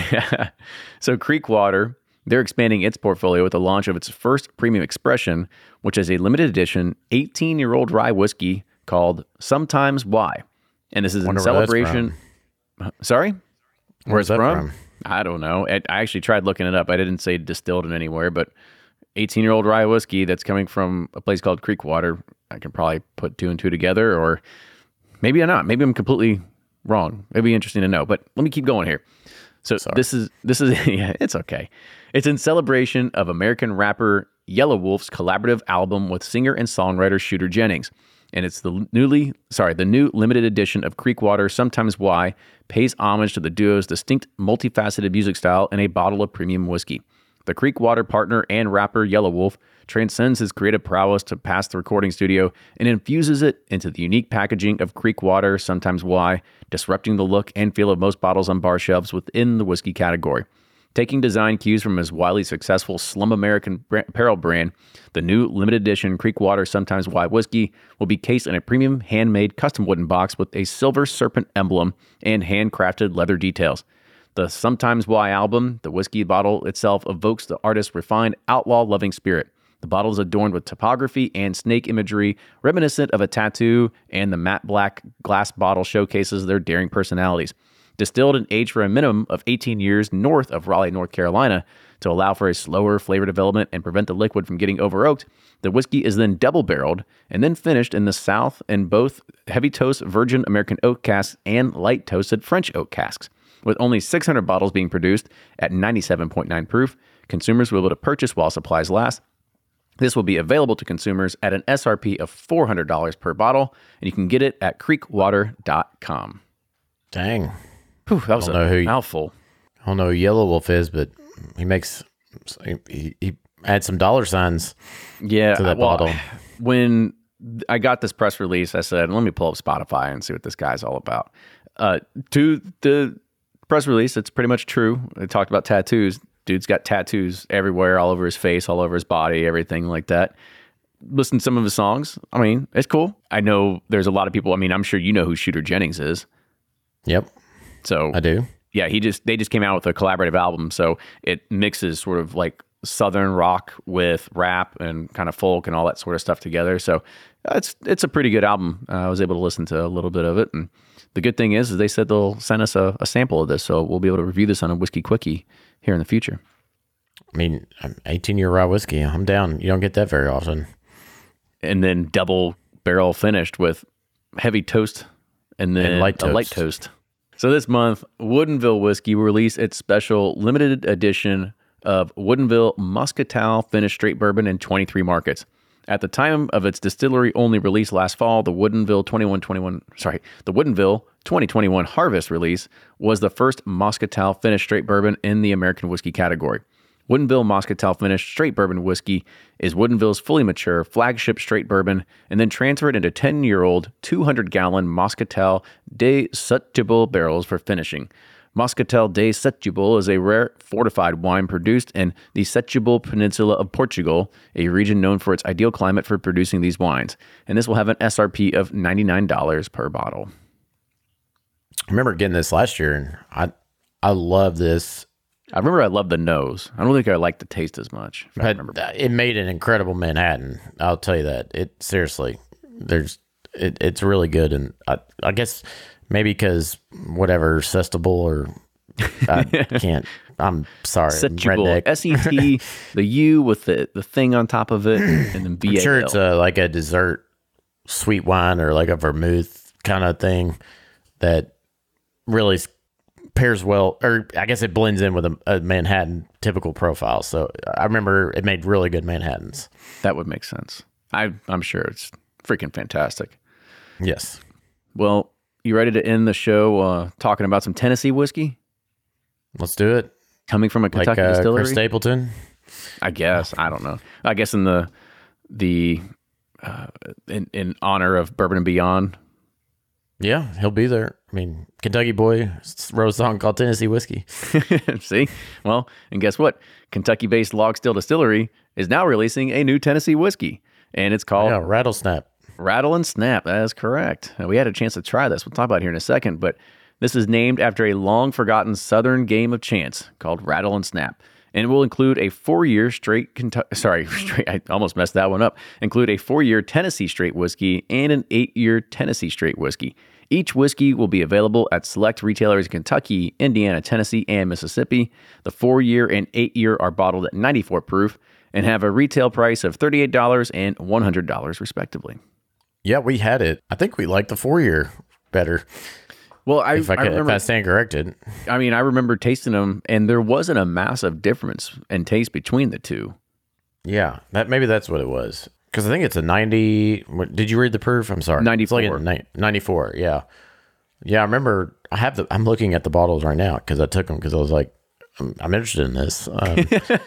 [SPEAKER 1] So Creekwater, they're expanding its portfolio with the launch of its first premium expression, which is a limited edition eighteen-year-old rye whiskey called Sometimes Why. And this is in celebration. Sorry? Where's that from? from? I don't know. I actually tried looking it up. I didn't say distilled in anywhere, but eighteen-year-old rye whiskey that's coming from a place called Creekwater. I can probably put two and two together, or maybe I'm not. Maybe I'm completely wrong. It'd be interesting to know. But let me keep going here. So Sorry. this is this is yeah, it's okay. It's in celebration of American rapper Yellow Wolf's collaborative album with singer and songwriter Shooter Jennings. And it's the newly, sorry, the new limited edition of Creekwater, Sometimes Why, pays homage to the duo's distinct, multifaceted music style in a bottle of premium whiskey. The Creekwater partner and rapper Yellow Wolf transcends his creative prowess to past the recording studio and infuses it into the unique packaging of Creekwater, Sometimes Why, disrupting the look and feel of most bottles on bar shelves within the whiskey category. Taking design cues from his wildly successful Slum American apparel brand, the new limited edition Creekwater Sometimes Why whiskey will be cased in a premium handmade custom wooden box with a silver serpent emblem and handcrafted leather details. The Sometimes Why album, the whiskey bottle itself, evokes the artist's refined, outlaw-loving spirit. The bottle is adorned with topography and snake imagery reminiscent of a tattoo, and the matte black glass bottle showcases their daring personalities. Distilled and aged for a minimum of eighteen years north of Raleigh, North Carolina, to allow for a slower flavor development and prevent the liquid from getting over-oaked, the whiskey is then double-barreled and then finished in the South in both heavy toast virgin American oak casks and light toasted French oak casks. With only six hundred bottles being produced at ninety-seven point nine proof, consumers will be able to purchase while supplies last. This will be available to consumers at an S R P of four hundred dollars per bottle, and you can get it at creekwater dot com.
[SPEAKER 3] Dang.
[SPEAKER 1] Whew, that was a who, mouthful.
[SPEAKER 3] I don't know who Yellow Wolf is, but he makes he, he adds some dollar signs
[SPEAKER 1] yeah,
[SPEAKER 3] to that
[SPEAKER 1] well,
[SPEAKER 3] bottle.
[SPEAKER 1] When I got this press release, I said, let me pull up Spotify and see what this guy's all about. Uh, to the press release, it's pretty much true. They talked about tattoos. Dude's got tattoos everywhere, all over his face, all over his body, everything like that. Listen to some of his songs. I mean, it's cool. I know there's a lot of people. I mean, I'm sure you know who Shooter Jennings is.
[SPEAKER 3] Yep.
[SPEAKER 1] So
[SPEAKER 3] I do.
[SPEAKER 1] Yeah, he just they just came out with a collaborative album, so it mixes sort of like southern rock with rap and kind of folk and all that sort of stuff together. So it's it's a pretty good album. Uh, I was able to listen to a little bit of it, and the good thing is, is they said they'll send us a, a sample of this, so we'll be able to review this on a Whiskey Quickie here in the future.
[SPEAKER 3] I mean, eighteen-year rye whiskey, I'm down. You don't get that very often.
[SPEAKER 1] And then double barrel finished with heavy toast and then
[SPEAKER 3] and light toast.
[SPEAKER 1] a light toast. So this month, Woodinville Whiskey will release its special limited edition of Woodinville Muscatel finished straight bourbon in twenty-three markets. At the time of its distillery-only release last fall, the Woodinville twenty-one twenty-one, sorry, the Woodinville twenty twenty-one Harvest release was the first Moscatel finished straight bourbon in the American whiskey category. Woodinville Moscatel finished straight bourbon whiskey is Woodinville's fully mature flagship straight bourbon, and then transferred into ten-year-old, two hundred gallon Moscatel de Setúbal barrels for finishing. Moscatel de Setúbal is a rare fortified wine produced in the Setúbal Peninsula of Portugal, a region known for its ideal climate for producing these wines. And this will have an S R P of ninety-nine dollars per bottle.
[SPEAKER 3] I remember getting this last year, and I I love this.
[SPEAKER 1] I remember I loved the nose. I don't think I liked the taste as much. I
[SPEAKER 3] But
[SPEAKER 1] remember.
[SPEAKER 3] uh, it made an incredible Manhattan. I'll tell you that. It seriously, there's it, it's really good, and I I guess maybe because whatever Sestable or I can't. I'm sorry,
[SPEAKER 1] Setúbal,
[SPEAKER 3] redneck.
[SPEAKER 1] S E T, the U with the, the thing on top of it, and then B A L.
[SPEAKER 3] I'm sure it's a, like a dessert sweet wine or like a vermouth kind of thing that really s- pairs well, or I guess it blends in with a, a Manhattan typical profile. So I remember it made really good Manhattans.
[SPEAKER 1] That would make sense. I, I'm sure it's freaking fantastic.
[SPEAKER 3] Yes.
[SPEAKER 1] Well, you ready to end the show uh, talking about some Tennessee whiskey
[SPEAKER 3] Let's do it.
[SPEAKER 1] coming from a
[SPEAKER 3] Like
[SPEAKER 1] Kentucky
[SPEAKER 3] uh,
[SPEAKER 1] distillery?
[SPEAKER 3] Chris Stapleton.
[SPEAKER 1] I guess. I don't know. I guess in the the uh, in in honor of Bourbon and Beyond.
[SPEAKER 3] Yeah, he'll be there. I mean, Kentucky boy wrote a song called Tennessee Whiskey.
[SPEAKER 1] See? Well, and guess what? Kentucky-based Log Still Distillery is now releasing a new Tennessee whiskey, and it's called
[SPEAKER 3] Yeah, Rattlesnap.
[SPEAKER 1] Rattle and Snap. That is correct. Uh, We had a chance to try this. We'll talk about it here in a second, but this is named after a long-forgotten Southern game of chance called Rattle and Snap, and it will include a four-year straight Kentucky. Sorry, straight. I almost messed that one up. Include a four-year Tennessee straight whiskey and an eight-year Tennessee straight whiskey. Each whiskey will be available at select retailers in Kentucky, Indiana, Tennessee, and Mississippi. The four-year and eight-year are bottled at ninety-four proof and have a retail price of thirty-eight dollars and one hundred dollars respectively.
[SPEAKER 3] Yeah, we had it. I think we liked the four year better.
[SPEAKER 1] Well, I,
[SPEAKER 3] If I,
[SPEAKER 1] I
[SPEAKER 3] can,
[SPEAKER 1] remember.
[SPEAKER 3] if I stand corrected.
[SPEAKER 1] I mean, I remember tasting them, and there wasn't a massive difference in taste between the two.
[SPEAKER 3] Yeah, that maybe that's what it was. Because I think it's a ninety. What, did you read the proof? I'm sorry.
[SPEAKER 1] ninety-four.
[SPEAKER 3] It's like a ni- ninety-four. Yeah. Yeah, I remember. I have the. I'm looking at the bottles right now because I took them because I was like, I'm, I'm interested in this. Um,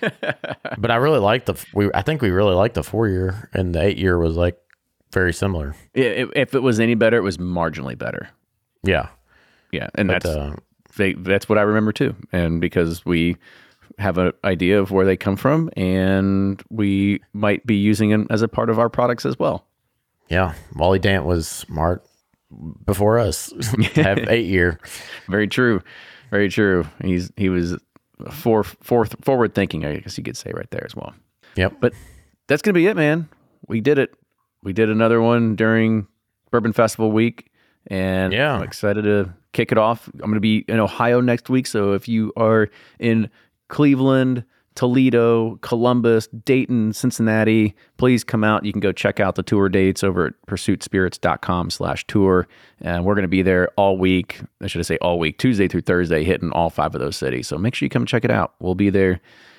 [SPEAKER 3] but I really like the. We I think we really liked the four year, and the eight year was like very similar.
[SPEAKER 1] Yeah, if, if it was any better, it was marginally better.
[SPEAKER 3] Yeah.
[SPEAKER 1] Yeah, and
[SPEAKER 3] But,
[SPEAKER 1] that's
[SPEAKER 3] uh,
[SPEAKER 1] they, that's what I remember too. And because we have an idea of where they come from, and we might be using them as a part of our products as well.
[SPEAKER 3] yeah, Wally Dant was smart before us to have eight year.
[SPEAKER 1] Very true, very true. He's he was for, for, forward thinking, I guess you could say right there as well.
[SPEAKER 3] Yep.
[SPEAKER 1] But that's gonna be it, man. We did it. We did another one during Bourbon Festival week, and
[SPEAKER 3] Yeah.
[SPEAKER 1] I'm excited to kick it off. I'm going to be in Ohio next week, so if you are in Cleveland, Toledo, Columbus, Dayton, Cincinnati, please come out. You can go check out the tour dates over at pursuit spirits dot com slash tour, and we're going to be there all week. I should say all week, Tuesday through Thursday, hitting all five of those cities. So make sure you come check it out. We'll be there.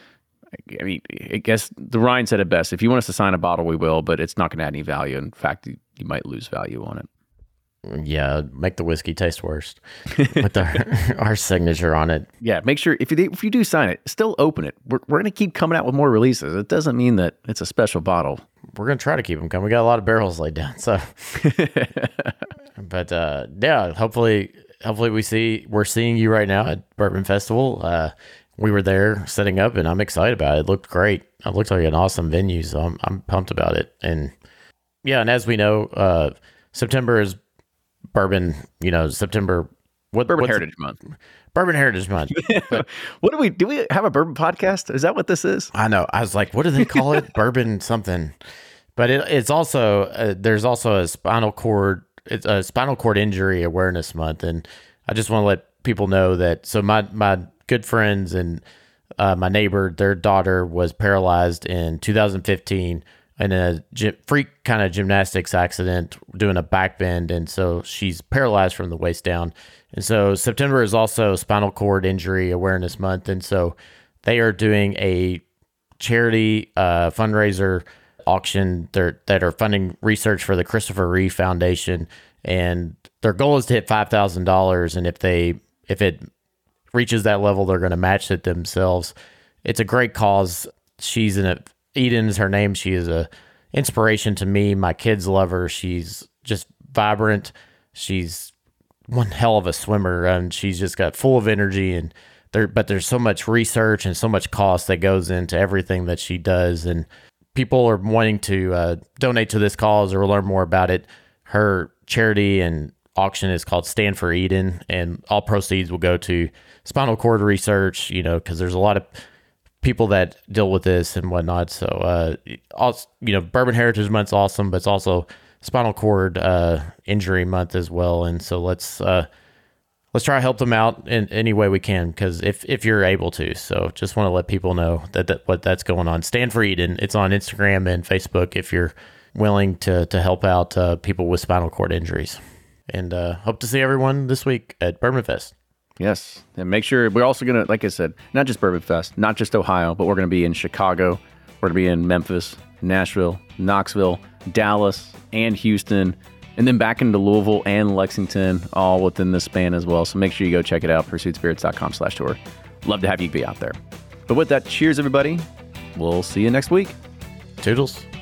[SPEAKER 1] I mean, I guess the Ryan said it best. If you want us to sign a bottle, we will, but it's not going to add any value. In fact, you, you might lose value on it.
[SPEAKER 3] Yeah, make the whiskey taste worse with our our signature on it.
[SPEAKER 1] Yeah, make sure if you if you do sign it, still open it. We're we're going to keep coming out with more releases. It doesn't mean that it's a special bottle.
[SPEAKER 3] We're gonna try to keep them coming. We got a lot of barrels laid down, so. But uh, yeah, hopefully, hopefully we see we're seeing you right now at Bourbon Festival. Uh, we were there setting up, and I'm excited about it. It looked great. It looked like an awesome venue, so I'm I'm pumped about it. And yeah, and as we know, uh, September is Bourbon. You know, September. What,
[SPEAKER 1] Bourbon
[SPEAKER 3] what's-
[SPEAKER 1] Heritage Month.
[SPEAKER 3] Bourbon Heritage Month. But
[SPEAKER 1] What do we do? We have a bourbon podcast? Is that what this is?
[SPEAKER 3] I know. I was like, what do they call it? Bourbon something. But it, it's also uh, there's also a spinal cord. It's a spinal cord injury awareness month, and I just want to let people know that. So my my good friends and uh, my neighbor, their daughter was paralyzed in two thousand fifteen in a gy- freak kind of gymnastics accident doing a back bend, and so she's paralyzed from the waist down. And so September is also spinal cord injury awareness month, and so they are doing a charity uh, fundraiser auction they're, that are funding research for the Christopher Reeve Foundation, and their goal is to hit five thousand dollars. And if they if it reaches that level, they're going to match it themselves. It's a great cause. She's in a Eden is her name. She is a inspiration to me. My kids love her. She's just vibrant. She's one hell of a swimmer, and she's just got full of energy. And there, but there's so much research and so much cost that goes into everything that she does. And people are wanting to uh, donate to this cause or learn more about it. Her charity and auction is called Stand for Eden, and all proceeds will go to spinal cord research, you know, because there's a lot of people that deal with this and whatnot. So, uh, also, you know, Bourbon Heritage Month's awesome, but it's also spinal cord uh, injury month as well. And so let's uh, let's try to help them out in any way we can, because if if you're able to. So just want to let people know that, that what that's going on. Stand for Eden. It's on Instagram and Facebook if you're willing to to help out uh, people with spinal cord injuries. And uh, hope to see everyone this week at Bourbon Fest.
[SPEAKER 1] Yes. And make sure we're also going to, like I said, not just Bourbon Fest, not just Ohio, but we're going to be in Chicago. We're going to be in Memphis, Nashville, Knoxville, Dallas, and Houston, and then back into Louisville and Lexington, all within this span as well. So make sure you go check it out, pursuit spirits dot com slash tour. Love to have you be out there. But with that, cheers, everybody. We'll see you next week.
[SPEAKER 3] Toodles.